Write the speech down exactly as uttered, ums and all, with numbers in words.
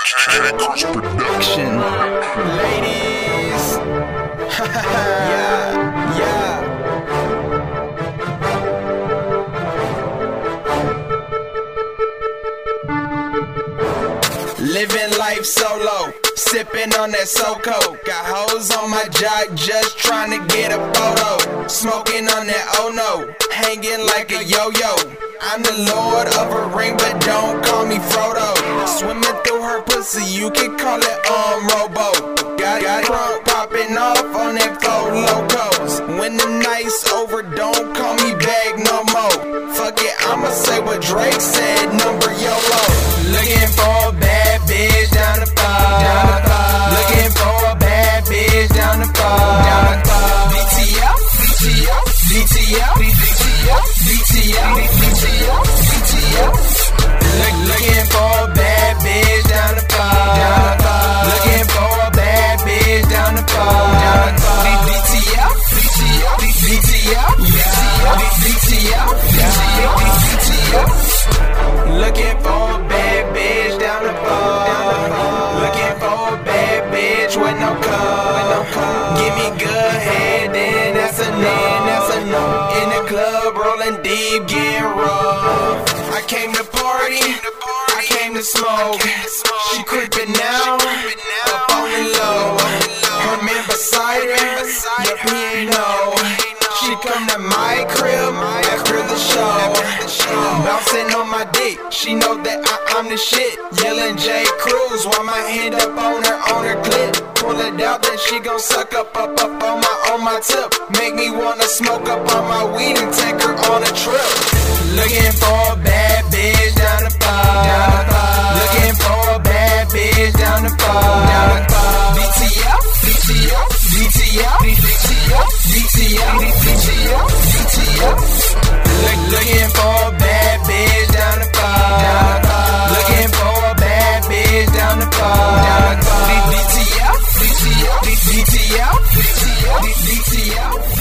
Chris Production. Ladies. yeah, yeah. Living life solo, sipping on that SoCo. Got hoes on my jock, just trying to get a photo. Smoking on that oh no, hanging like a yo-yo. I'm the lord of a ring, but don't call me Frodo. Swimming through her pussy, you can call it um Robo. Got got trunk popping off on that flow locos. When the night's over, don't call me back no more. Fuck it, I'ma say what Drake said, number YOLO. Looking for a bad bitch down the bar. Down the bar. Looking for a bad bitch down the bar. Down the bar. B T L, B T L, B T L, B T L, B T L, B T L, B T L. Look, looking for a bad bitch down the bar. Down the bar. Looking for a bad bitch down the bar. Down the bar. B T L, B T L, B T L, B T L, B T L, B T L. Looking for a bad bitch down the bar. Looking for a bad bitch with no car. Give me good head, then that's a no. That's a no. In the club, rolling deep, getting rough. I came to party, I came to smoke. She creeping now, up on the low. Her man beside her, yep, he ain't know. She come to my crib after the show. Bouncing on my dick, she know that I, I'm the shit. Yelling J. Cruz while my hand up on her, on her clit. Pull it out, then she gon' suck up, up, up on my, on my tip. Make me wanna smoke up on my weed and take her on a trip. Looking for a bad bitch down the bar. Down the bar. Looking for a bad bitch down the bar. Down the bar. B T L, B T L, B T L, B T L, B T L, B T L, B T L. Look, looking for a bad bitch down the bar. Down the bar. Looking for a bad bitch down the bar. Down the bar. B T L, B T L, B T L, B T L, B T L.